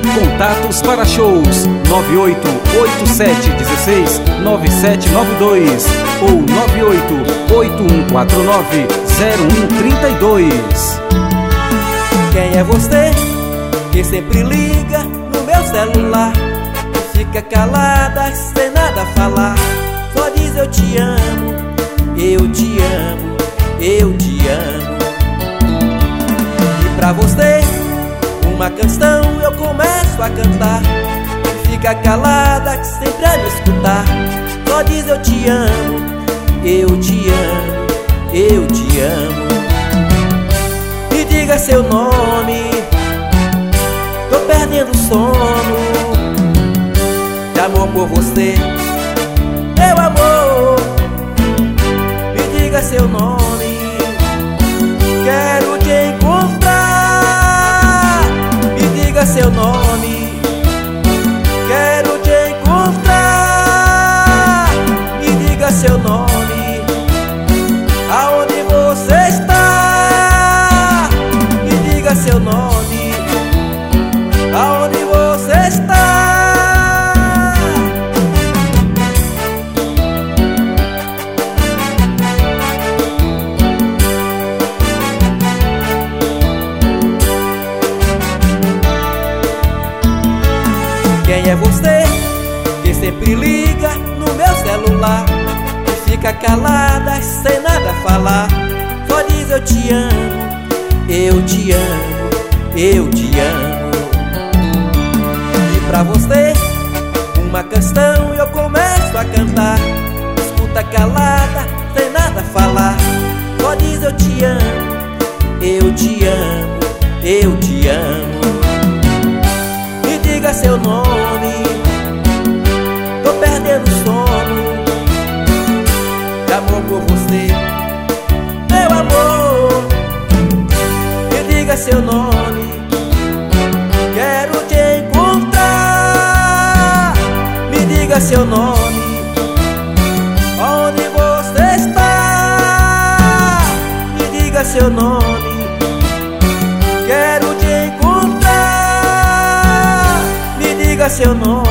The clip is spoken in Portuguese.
Contatos para shows 9887169792 ou 9881490132. Quem é você que sempre liga no meu celular e fica calada sem nada falar? Só diz eu te amo, eu te amo, eu te amo. E pra você uma canção eu começo a cantar e fica calada sempre a me escutar. Só diz eu te amo, eu te amo, eu te amo. Me diga seu nome, tô perdendo o sono de amor por você, meu amor. Me diga seu nome, quero te encontrar. Me diga seu nome, quero te encontrar. Me diga seu nome, aonde você está? Me diga seu nome, aonde você está? Quem é você que sempre liga no meu celular e fica calada sem nada falar? Só diz eu te amo, eu te amo, eu te amo. E pra você uma canção eu começo a cantar, escuta calada sem nada falar. Só diz eu te amo, eu te amo, eu te amo. Me diga seu nome, tô perdendo o sono de amor por você, meu amor. Me diga seu nome, quero te encontrar. Me diga seu nome, onde você está? Me diga seu nome, quero te encontrar. Me diga seu nome,